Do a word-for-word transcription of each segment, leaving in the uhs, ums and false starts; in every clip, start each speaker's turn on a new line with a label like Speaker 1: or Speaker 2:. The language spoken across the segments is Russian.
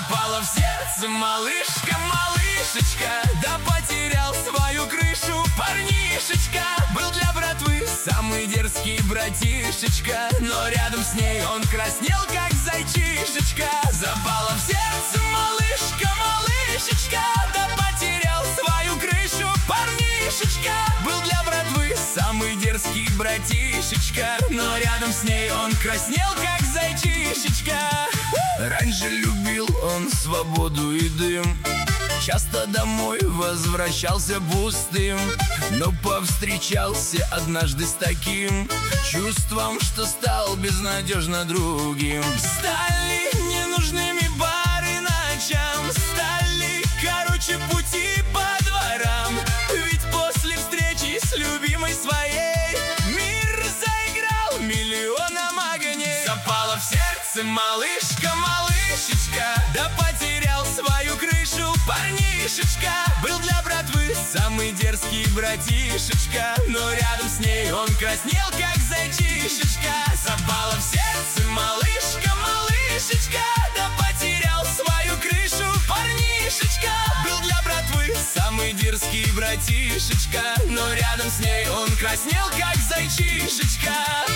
Speaker 1: Запала в сердце малышка, малышечка, да потерял свою крышу парнишечка. Был для братвы самый дерзкий братишечка, но рядом с ней он краснел, как зайчишечка. Запала в сердце малышка, малышечка, да потерял свою крышу парнишечка. Был для братвы самый дерзкий братишечка, но рядом с ней он краснел, как зайчишечка. Раньше любил он свободу и дым, часто домой возвращался пустым, но повстречался однажды с таким чувством, что стал безнадежно другим. Стали ненужными бары ночам, стали короче пути по дворам. Ведь после встречи с любимой своей мир заиграл миллионом огней. Запала в сердце малышка, малышечка, да потерял свою крышу парнишечка. Был для братвы самый дерзкий братишечка, но рядом с ней он краснел, как зайчишечка. Запала в сердце малышка, малышечка, да потерял свою крышу парнишечка. Был для братвы самый дерзкий братишечка, но рядом с ней он краснел, как зайчишечка.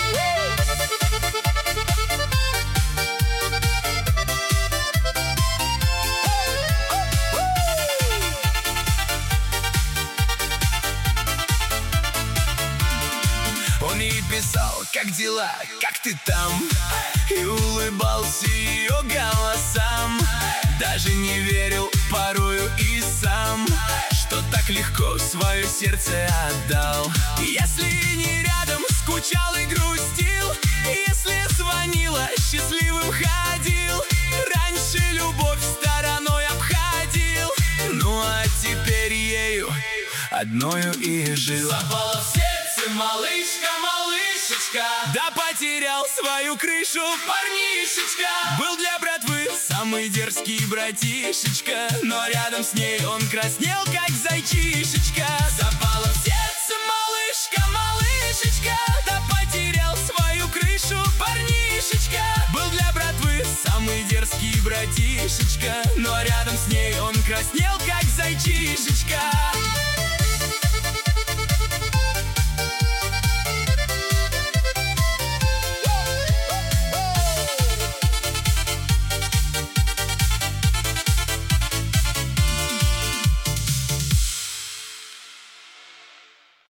Speaker 1: Он ей писал, как дела, как ты там, и улыбался ее голосам. Даже не верил порою и сам, что так легко свое сердце отдал. Если не рядом, скучал и грустил, если звонила, счастливым ходил. Раньше любовь стороной обходил, ну а теперь ею одною и жил. Запала в сердце малышка, малышечка, да потерял свою крышу парнишечка. Был для братвы самый дерзкий братишечка, но рядом с ней он краснел, как зайчишечка. Запала в сердце малышка, малышечка, да потерял свою крышу парнишечка. Был для братвы самый дерзкий братишечка, но рядом с ней он краснел, как зайчишечка.